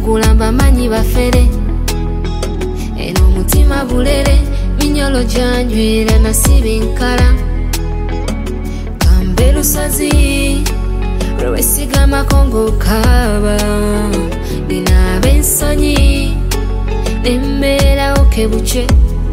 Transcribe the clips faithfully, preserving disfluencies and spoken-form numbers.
bugulamba manyi bafere eno mutima bulere minyolo janjwira nasibe nkala kambe lusozi lwesigama kongo kaba nina bensonyi nembera okebuche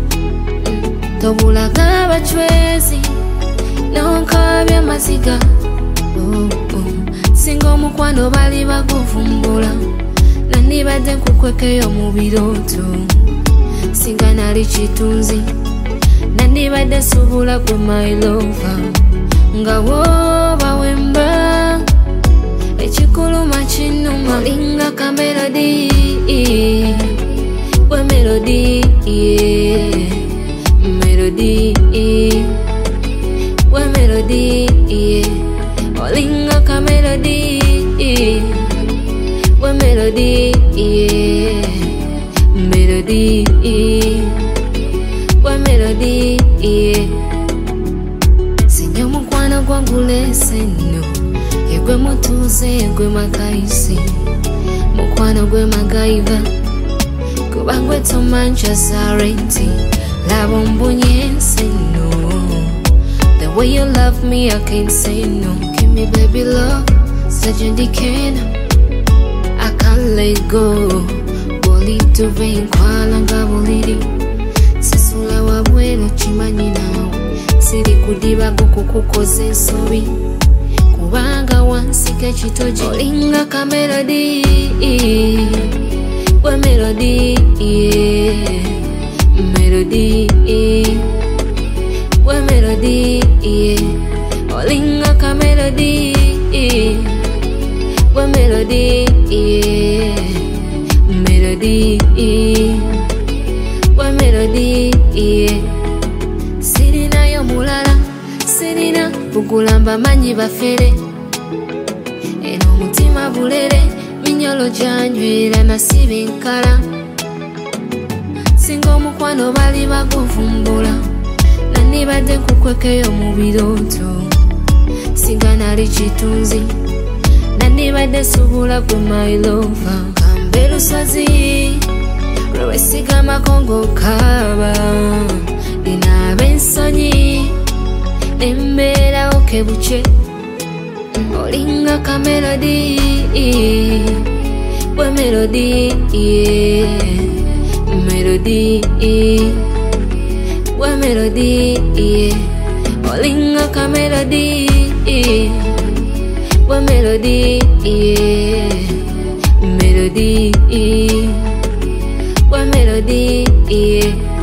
tobulaga abachwezi nonkabya maziga oh, oh. Singa omukwano bali baguvumbula nandibadde nkukwekeyo mu biroto singa nali kitunzi nandibadde subula gwe my lover nga woba wemba ekikuluma kinuma linga ka melody we melody yeah. Melody we melody yeah. Olinga ka melody we melody yeah. Melody we melody yeah. Sinyo mukwano gwangu leseno yegwe mutuze yegwe makaisi mukwano gwe magaiva kubangwe tomancha sarenti labo mbunyense no. The way you love me I can't say no. Give me baby love sajendikena I can't let go boli tuve nkwala nga buliri sisula wabwelo chimanyi nawe siri kudiba kukukoze ensobi kubanga wansika ekitoji olinga ka melody we melody yeah. Melody we melody yeah. Olinga ka melody we melody yeah. Melody we melody yeah. Sirina yo mulala sirina bugulamba manyi bafere eno mutima bulere minyolo janjwira nasibe nkala singa omukwano bali baguvumbula nandibadde nkukwekeyo mu biroto singa nali kitunzi nandibadde subula gwe my lover kambe lusozi lwesigama kongo kaba nina bensonyi nembera okebuche olinga ka melody we melody yeah. Melody we melody yeah. Olinga ka melody we melody yeah. Melody we melody yeah.